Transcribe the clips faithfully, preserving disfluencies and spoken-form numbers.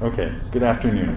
Okay, good afternoon.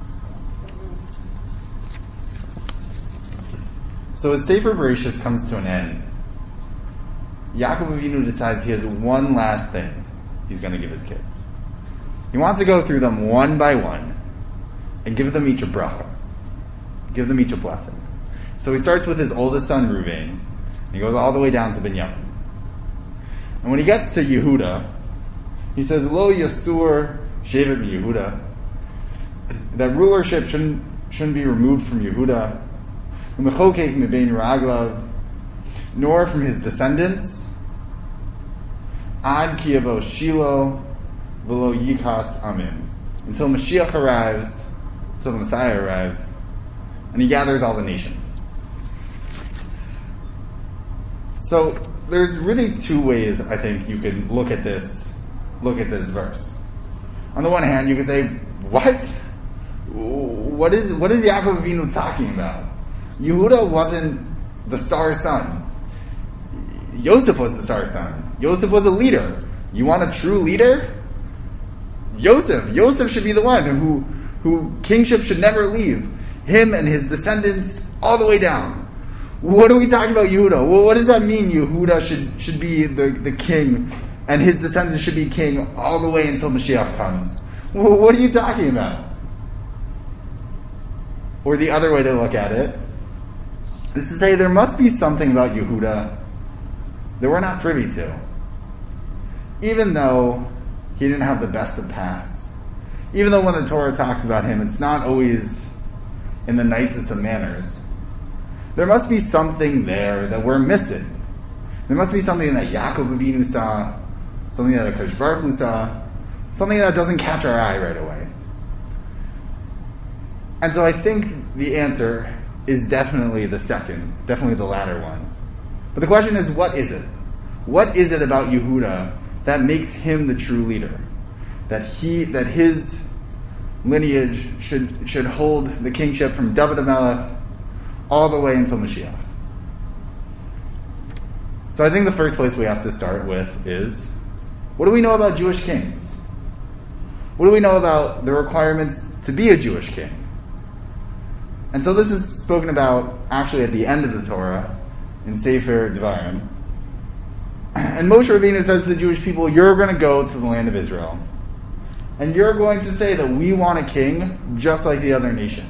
So as Sefer Bereshis comes to an end, Yaakov Avinu decides he has one last thing he's going to give his kids. He wants to go through them one by one and give them each a bracha, give them each a blessing. So he starts with his oldest son, Reuven, and he goes all the way down to Binyamin. And when he gets to Yehuda, he says, Lo Yasur Shevet Yehuda. That rulership shouldn't, shouldn't be removed from Yehuda. Umechokek Mebein Raglav, nor from his descendants. Ad Kiyavo Shiloh Velo Yikas Amin. Until Mashiach arrives, until the Messiah arrives, and he gathers all the nations. So there's really two ways I think you can look at this look at this verse. On the one hand, you could say, what? What is what is Yaakov Avinu talking about? Yehuda wasn't the star son. Yosef was the star son. Yosef was a leader. You want a true leader? Yosef. Yosef should be the one who who kingship should never leave. Him and his descendants all the way down. What are we talking about Yehuda? Well, what does that mean Yehuda should, should be the, the king and his descendants should be king all the way until Mashiach comes? Well, what are you talking about? Or the other way to look at it is to say there must be something about Yehuda that we're not privy to. Even though he didn't have the best of pasts, even though when the Torah talks about him, it's not always in the nicest of manners, there must be something there that we're missing. There must be something that Yaakov Avinu saw, something that Akash Baruch Hu saw, something that doesn't catch our eye right away. And so I think the answer is definitely the second, definitely the latter one. But the question is, what is it? What is it about Yehuda that makes him the true leader? That he, that his lineage should should hold the kingship from David HaMelech all the way until Mashiach. So I think the first place we have to start with is, what do we know about Jewish kings? What do we know about the requirements to be a Jewish king? And so this is spoken about actually at the end of the Torah in Sefer Devarim. And Moshe Rabbeinu says to the Jewish people, you're going to go to the land of Israel. And you're going to say that we want a king just like the other nations.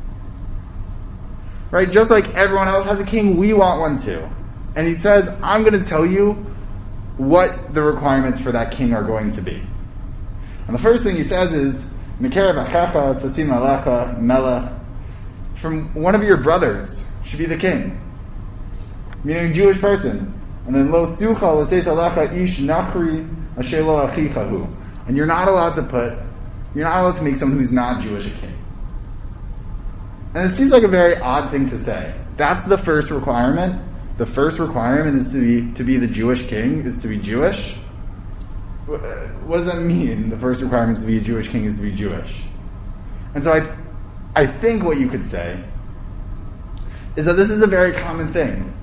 Right? Just like everyone else has a king, we want one too. And he says, I'm going to tell you what the requirements for that king are going to be. And the first thing he says is, Mikerev achecha tasim alecha melech. From one of your brothers should be the king. Meaning a Jewish person. And then lo sucha l'seis alecha ish nachri asher lo achicha hu. And you're not allowed to put, you're not allowed to make someone who's not Jewish a king. And it seems like a very odd thing to say. That's the first requirement. The first requirement is to be to be the Jewish king, is to be Jewish. What does that mean? The first requirement to be a Jewish king is to be Jewish. And so I, I think what you could say is that this is a very common thing.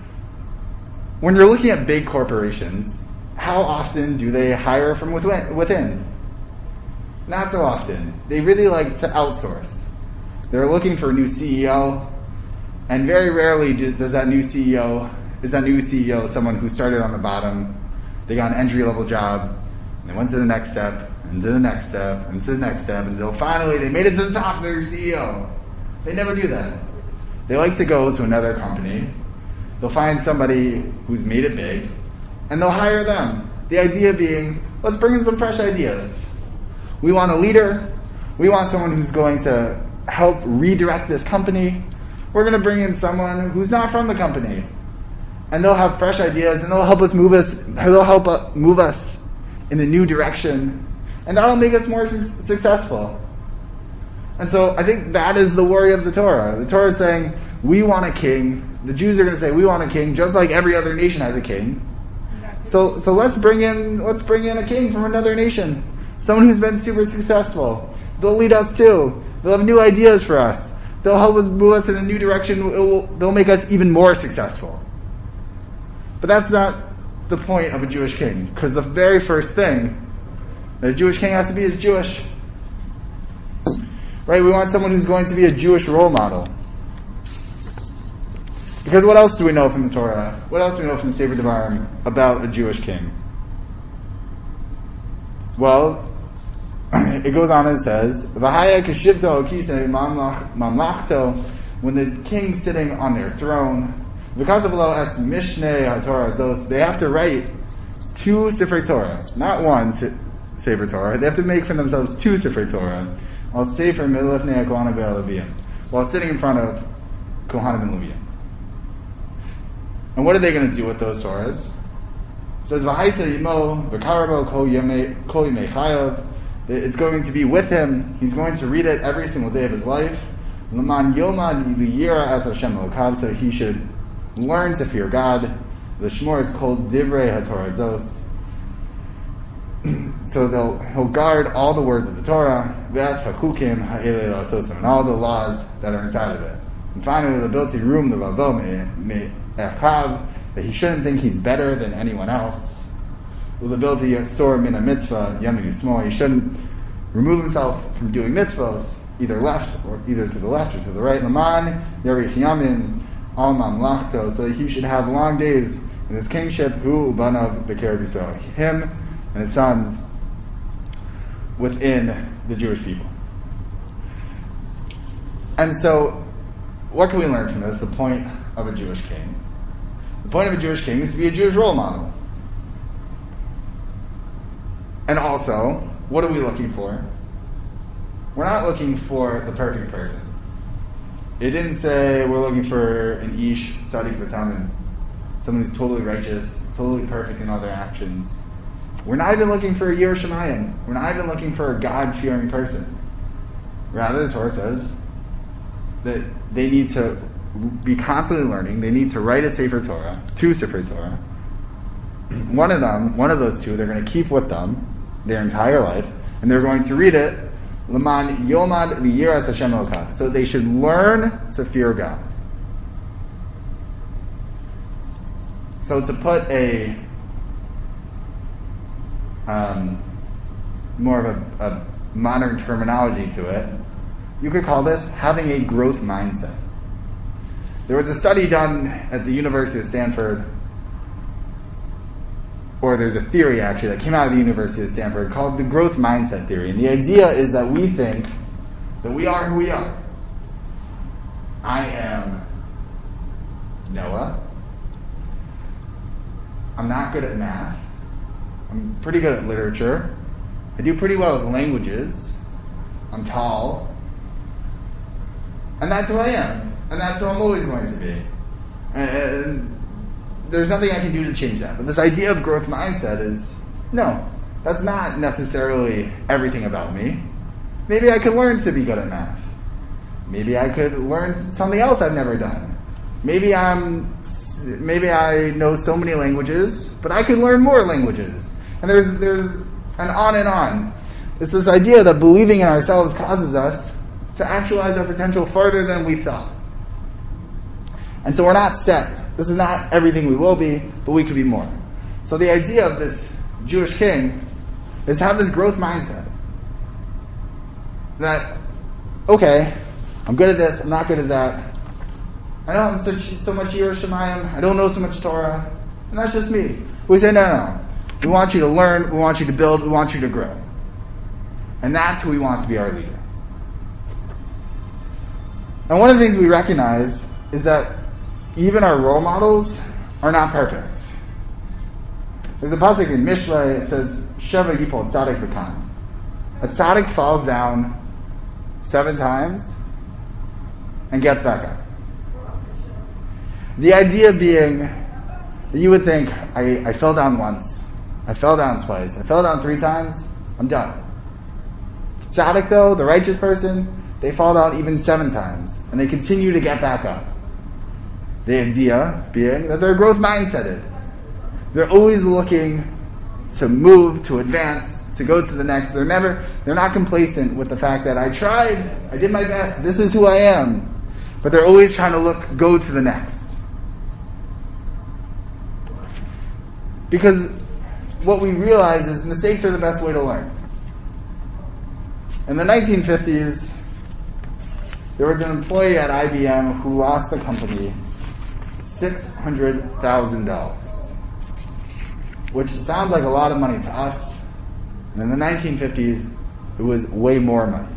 When you're looking at big corporations, how often do they hire from within? Not so often. They really like to outsource. They're looking for a new C E O, and very rarely does that new C E O, is that new C E O someone who started on the bottom, they got an entry-level job, and they went to the next step, and to the next step, and to the next step, until finally they made it to the top of their C E O. They never do that. They like to go to another company, they'll find somebody who's made it big, and they'll hire them. The idea being, let's bring in some fresh ideas. We want a leader, we want someone who's going to help redirect this company. We're going to bring in someone who's not from the company, and they'll have fresh ideas, and they'll help us move us. They'll help uh, move us in the new direction, and that'll make us more su- successful. And so I think that is the worry of the Torah. The Torah is saying we want a king. The Jews are going to say we want a king, just like every other nation has a king. So so let's bring in let's bring in a king from another nation, someone who's been super successful. They'll lead us too. They'll have new ideas for us. They'll help us move us in a new direction. It will, they'll make us even more successful. But that's not the point of a Jewish king, because the very first thing that a Jewish king has to be is Jewish. Right? We want someone who's going to be a Jewish role model. Because what else do we know from the Torah? What else do we know from Sefer Devarim about a Jewish king? Well, it goes on and says, "V'haya keshivto kisei mamlachto," when the king's sitting on their throne, because of lo es mishnei haTorah zos, they have to write two Sefer Torah, not one Sefer Torah. They have to make for themselves two Sefer Torah, al Sefer milifnei Kohanim ve'Levim, while sitting in front of Kohanim and Levim. And what are they going to do with those Torahs? It says, "V'haisa yimo v'karabo kol yemei chayav." It's going to be with him. He's going to read it every single day of his life. L'man yomad liyira as Hashem elokav, so he should learn to fear God. The Shmor is called Divrei HaTorah Zos. So they'll he'll guard all the words of the Torah, v'as hachukim ha'elei la'asosim, and all the laws that are inside of it. And finally, the ability room the vavo me'echav, that he shouldn't think he's better than anyone else. With the ability of sor min mitzvah yamidu small, he shouldn't remove himself from doing mitzvahs, either left or either to the left or to the right. Laman yarich yamin al mamlachto, so he should have long days in his kingship. Hu ubanav b'kerev Yisrael, him and his sons within the Jewish people. And so, what can we learn from this? The point of a Jewish king. The point of a Jewish king is to be a Jewish role model. And also, what are we looking for? We're not looking for the perfect person. It didn't say we're looking for an ish tzaddik v'tamin, someone who's totally righteous, totally perfect in all their actions. We're not even looking for a Yireh Shamayim. We're not even looking for a God-fearing person. Rather, the Torah says that they need to be constantly learning. They need to write a Sefer Torah, two Sefer Torah. One of them, one of those two, they're going to keep with them their entire life, and they're going to read it, L'man yomad liyiras Hashem elokav, so they should learn to fear God. So to put a um, more of a, a modern terminology to it, you could call this having a growth mindset. There was a study done at the University of Stanford, or there's a theory actually that came out of the University of Stanford called the growth mindset theory. And the idea is that we think that we are who we are. I am Noah. I'm not good at math. I'm pretty good at literature. I do pretty well with languages. I'm tall. And that's who I am. And that's who I'm always going to be. And there's nothing I can do to change that. But this idea of growth mindset is, no, that's not necessarily everything about me. Maybe I could learn to be good at math. Maybe I could learn something else I've never done. Maybe I'm, maybe I know so many languages, but I could learn more languages. And there's, there's an on and on. It's this idea that believing in ourselves causes us to actualize our potential farther than we thought. And so we're not set. This is not everything we will be, but we could be more. So the idea of this Jewish king is to have this growth mindset. That, okay, I'm good at this, I'm not good at that. I don't have so, so much Yireh Shamayim, I don't know so much Torah, and that's just me. We say, no, no, no. We want you to learn, we want you to build, we want you to grow. And that's who we want to be our leader. And one of the things we recognize is that even our role models are not perfect. There's a pasuk in Mishlei, it says, Sheva yipol tzadik v'kan. A tzaddik falls down seven times and gets back up. The idea being that you would think, I, I fell down once, I fell down twice, I fell down three times, I'm done. The tzaddik though, the righteous person, they fall down even seven times and they continue to get back up. The idea being that they're growth mindseted. They're always looking to move, to advance, to go to the next. They're never, they're not complacent with the fact that I tried, I did my best, this is who I am. But they're always trying to look, go to the next. Because what we realize is mistakes are the best way to learn. In the nineteen fifties, There was an employee at I B M who lost the company six hundred thousand dollars, which sounds like a lot of money to us. And in the nineteen fifties, it was way more money.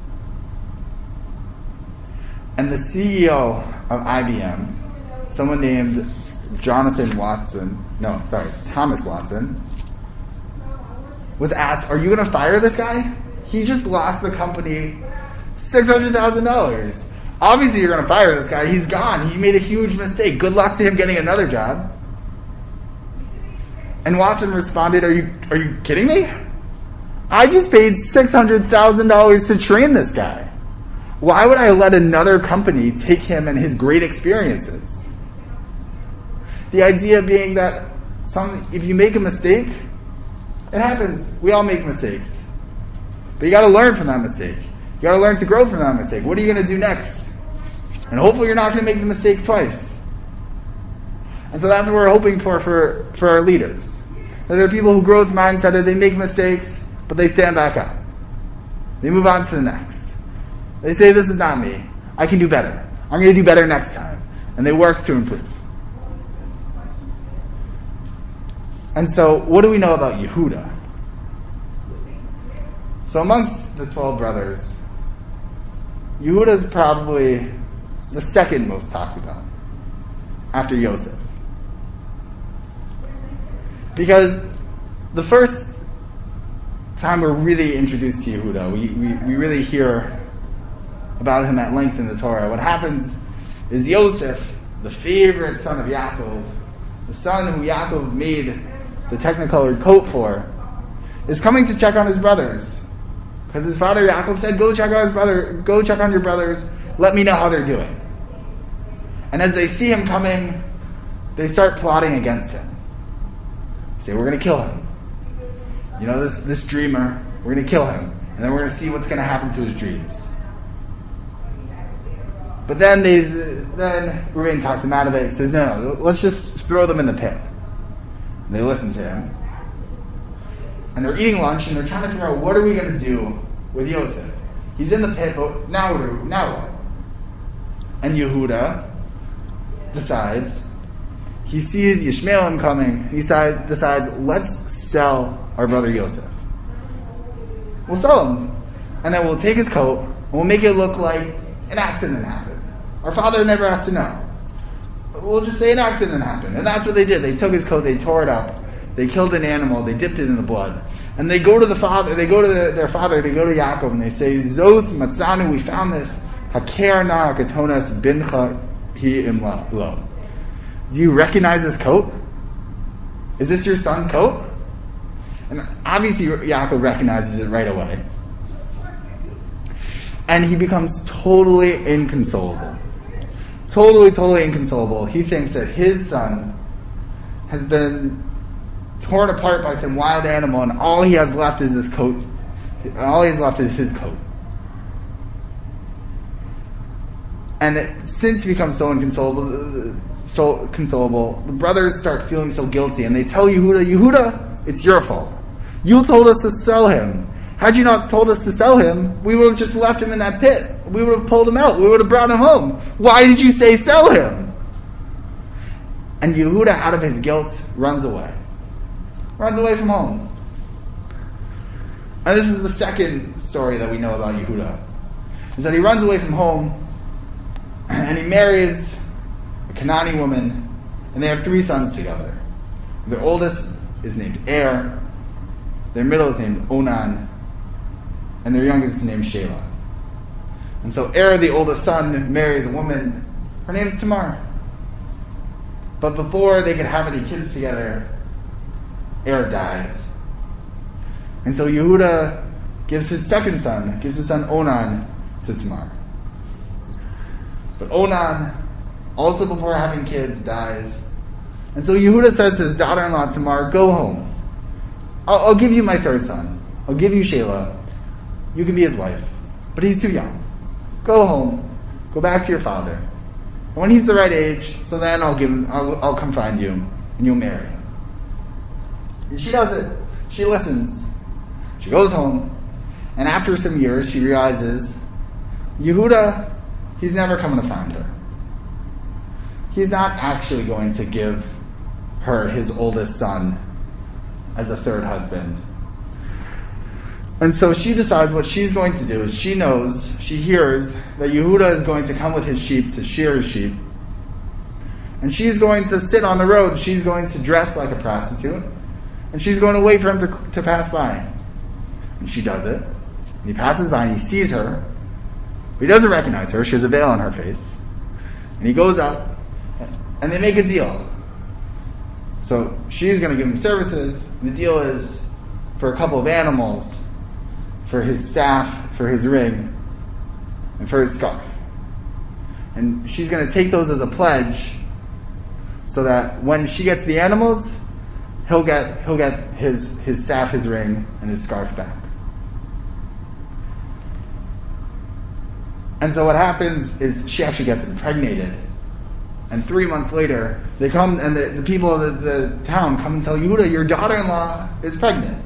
And the C E O of I B M, someone named Jonathan Watson, no, sorry, Thomas Watson, was asked, are you going to fire this guy? He just lost the company six hundred thousand dollars. Obviously you're going to fire this guy. He's gone. He made a huge mistake. Good luck to him getting another job. And Watson responded, are you are you kidding me? I just paid six hundred thousand dollars to train this guy. Why would I let another company take him and his great experiences? The idea being that some, if you make a mistake, it happens. We all make mistakes. But you got to learn from that mistake. You got to learn to grow from that mistake. What are you going to do next? And hopefully you're not going to make the mistake twice. And so that's what we're hoping for for, for our leaders. That there are people who growth mindset, that they make mistakes, but they stand back up. They move on to the next. They say, this is not me. I can do better. I'm going to do better next time. And they work to improve. And so, what do we know about Yehuda? So amongst the twelve brothers, Yehuda is probably the second most talked about after Yosef. Because the first time we're really introduced to Yehuda, we, we, we really hear about him at length in the Torah. What happens is Yosef, the favorite son of Yaakov, the son who Yaakov made the technicolored coat for, is coming to check on his brothers. Because his father Yaakov said, go check on his brother, go check on your brothers, let me know how they're doing. And as they see him coming, they start plotting against him. They say, we're going to kill him. You know, this, this dreamer, we're going to kill him. And then we're going to see what's going to happen to his dreams. But then they, then Reuven talks him out of it and says, no, no, let's just throw them in the pit. And they listen to him. And they're eating lunch and they're trying to figure out, what are we going to do with Yosef? He's in the pit, but now what? Are, now what? And Yehuda decides, he sees Yishmaelim coming, he decides, decides, let's sell our brother Yosef. We'll sell him. And then we'll take his coat and we'll make it look like an accident happened. Our father never has to know. We'll just say an accident happened. And that's what they did. They took his coat, they tore it up, they killed an animal, they dipped it in the blood. And they go to the father, they go to the, their father, they go to Yaakov, and they say, Zos matzanu, we found this. Haker na hakatonas bincha hi imla lo. Do you recognize this coat? Is this your son's coat? And obviously Yaakov recognizes it right away. And he becomes totally inconsolable. Totally, totally inconsolable. He thinks that his son has been torn apart by some wild animal, and all he has left is his coat. All he has left is his coat. And it, since he becomes so inconsolable, so consolable, the brothers start feeling so guilty, and they tell Yehuda, Yehuda, it's your fault. You told us to sell him. Had you not told us to sell him, we would have just left him in that pit. We would have pulled him out. We would have brought him home. Why did you say sell him? And Yehuda, out of his guilt, runs away. Runs away from home. And this is the second story that we know about Yehuda. Is that he runs away from home, and he marries a Canaanite woman, and they have three sons together. Their oldest is named Er, their middle is named Onan, and their youngest is named Shelah. And so Er, the oldest son, marries a woman. Her name is Tamar. But before they could have any kids together, Er dies. And so Yehuda gives his second son, gives his son Onan to Tamar. But Onan, also before having kids, dies. And so Yehuda says to his daughter-in-law Tamar, go home. I'll, I'll give you my third son. I'll give you Shelah. You can be his wife. But he's too young. Go home. Go back to your father. And when he's the right age, so then I'll give him, I'll, I'll come find you, and you'll marry him. And she does it. She listens. She goes home. And after some years, she realizes Yehuda he's never coming to find her. He's not actually going to give her his oldest son as a third husband. And so she decides what she's going to do is she knows, she hears that Yehuda is going to come with his sheep to shear his sheep. And she's going to sit on the road. She's going to dress like a prostitute. And she's going to wait for him to, to pass by. And she does it. And he passes by and he sees her. But he doesn't recognize her. She has a veil on her face. And he goes up and they make a deal. So she's going to give him services. And the deal is for a couple of animals, for his staff, for his ring, and for his scarf. And she's going to take those as a pledge so that when she gets the animals, he'll get he'll get his, his staff, his ring, and his scarf back. And so what happens is she actually gets impregnated. And three months later, they come and the, the people of the, the town come and tell Yehuda, your daughter-in-law is pregnant.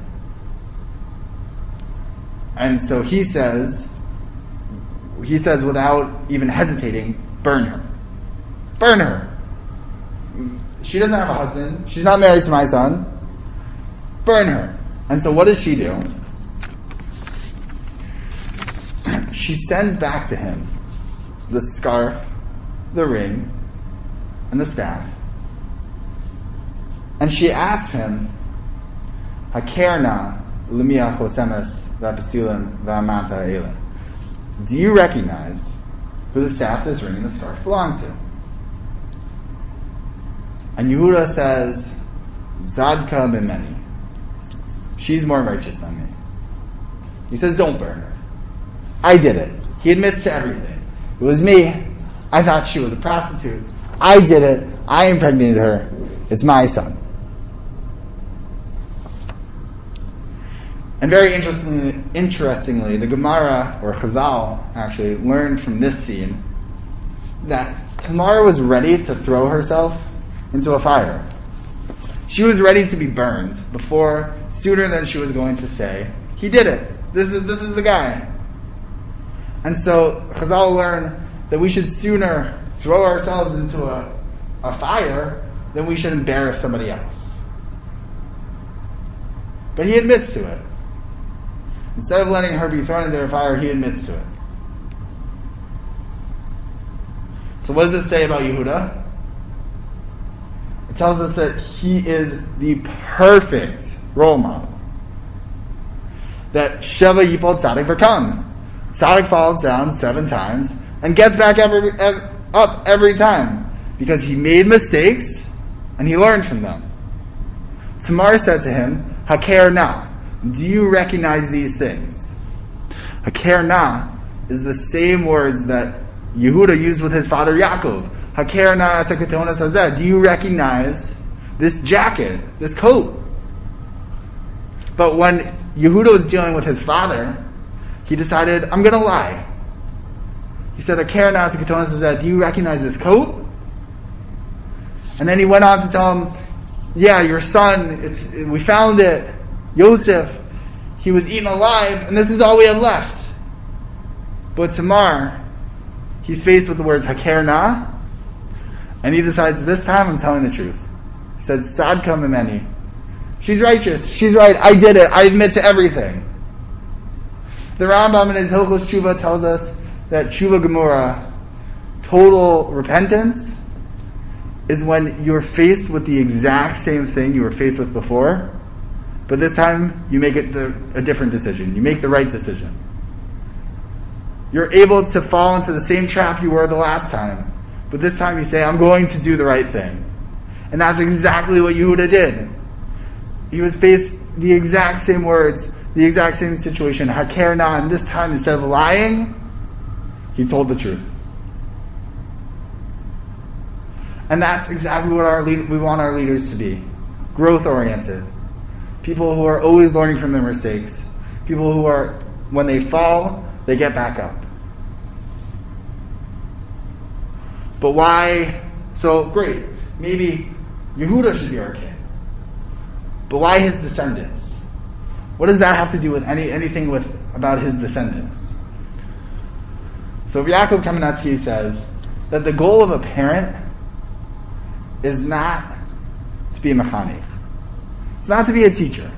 And so he says, he says without even hesitating, burn her. Burn her. She doesn't have a husband. She's not married to my son. Burn her. And so what does she do? She sends back to him the scarf, the ring, and the staff. And she asks him, Hakerna limia chosemes v'apisilim v'amanta eile. Do you recognize who the staff, this ring, and the scarf belong to? And Yehuda says, Zadka b'meni. She's more righteous than me. He says, don't burn her. I did it. He admits to everything. It was me. I thought she was a prostitute. I did it. I impregnated her. It's my son. And very interestingly, interestingly, the Gemara, or Chazal, actually learned from this scene that Tamar was ready to throw herself into a fire. She was ready to be burned before, sooner than she was going to say, he did it. This is this is the guy. And so Chazal learn that we should sooner throw ourselves into a, a fire than we should embarrass somebody else. But he admits to it. Instead of letting her be thrown into a fire, he admits to it. So what does it say about Yehuda? It tells us that he is the perfect role model. That Sheva Yipol Tzadik V'Kam. Tzadik falls down seven times and gets back every, every, up every time. Because he made mistakes and he learned from them. Tamar said to him, Haker na. Do you recognize these things? Haker na is the same words that Yehuda used with his father Yaakov. Haker na asakatonas hazeh. Do you recognize this jacket, this coat? But when Yehuda was dealing with his father, he decided, I'm going to lie. He said, Haker na asakatonas hazeh. Do you recognize this coat? And then he went on to tell him, yeah, your son, it's, we found it. Yosef, he was eaten alive, and this is all we have left. But Tamar, he's faced with the words Haker na, and he decides, this time I'm telling the truth. He said, Sadka mimeni. She's righteous. She's right. I did it. I admit to everything. The Rambam in his Hilchos Tshuva tells us that Tshuva Gemura, total repentance, is when you're faced with the exact same thing you were faced with before, but this time you make it the, a different decision. You make the right decision. You're able to fall into the same trap you were the last time, but this time you say, I'm going to do the right thing. And that's exactly what Yehuda did. He was faced the exact same words, the exact same situation, Haker na, and this time instead of lying, he told the truth. And that's exactly what our lead, we want our leaders to be. Growth-oriented. People who are always learning from their mistakes. People who are, when they fall, they get back up. But why? So, great. Maybe Yehuda should be our king. But why his descendants? What does that have to do with any anything with about his descendants? So Yaakov Kamenetsky says that the goal of a parent is not to be a mechanech. It's not to be a teacher.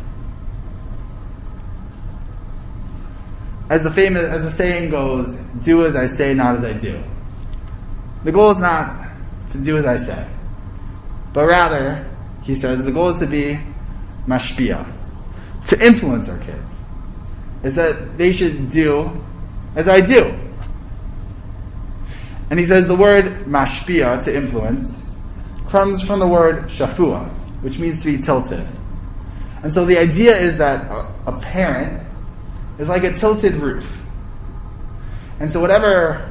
As the famous, as the saying goes, do as I say, not as I do. The goal is not to do as I say, but rather, he says, the goal is to be mashpia, to influence our kids. Is that they should do as I do. And he says the word mashpia, to influence, comes from the word shafua, which means to be tilted. And so the idea is that a, a parent is like a tilted roof. And so whatever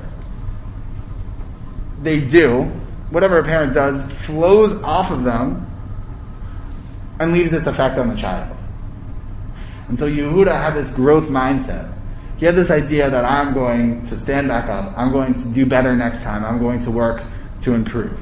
they do, whatever a parent does, flows off of them and leaves its effect on the child. And so Yehuda had this growth mindset. He had this idea that I'm going to stand back up, I'm going to do better next time, I'm going to work to improve.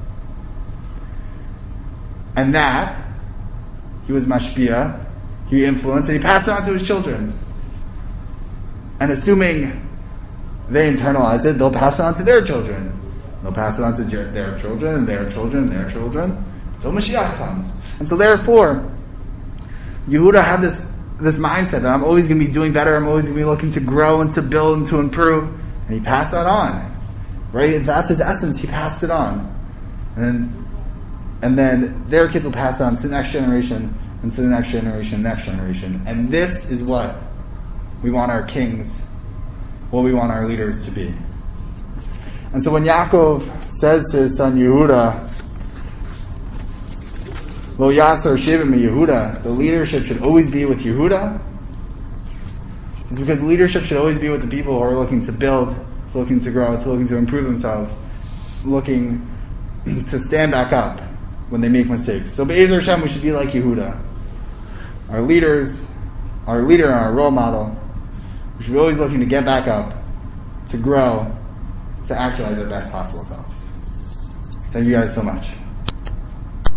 And that, he was mashpia, he influenced, and he passed it on to his children. And assuming they internalize it, they'll pass it on to their children. They'll pass it on to their children, and their children, and their children, until Mashiach comes. And so therefore, Yehuda had this this mindset that I'm always going to be doing better, I'm always going to be looking to grow and to build and to improve. And he passed that on. Right? That's his essence, he passed it on. And then, and then their kids will pass it on to the next generation, and to the next generation, next generation. And this is what we want our kings, what we want our leaders to be. And so when Yaakov says to his son Yehuda, Lo Yasser Shivim Yehuda, the leadership should always be with Yehuda. It's because leadership should always be with the people who are looking to build, to looking to grow, to looking to improve themselves, looking to stand back up when they make mistakes. So Be'ezer Hashem, we should be like Yehuda. Our leaders, our leader and our role model, we should be always looking to get back up, to grow, to actualize our best possible selves. Thank you guys so much.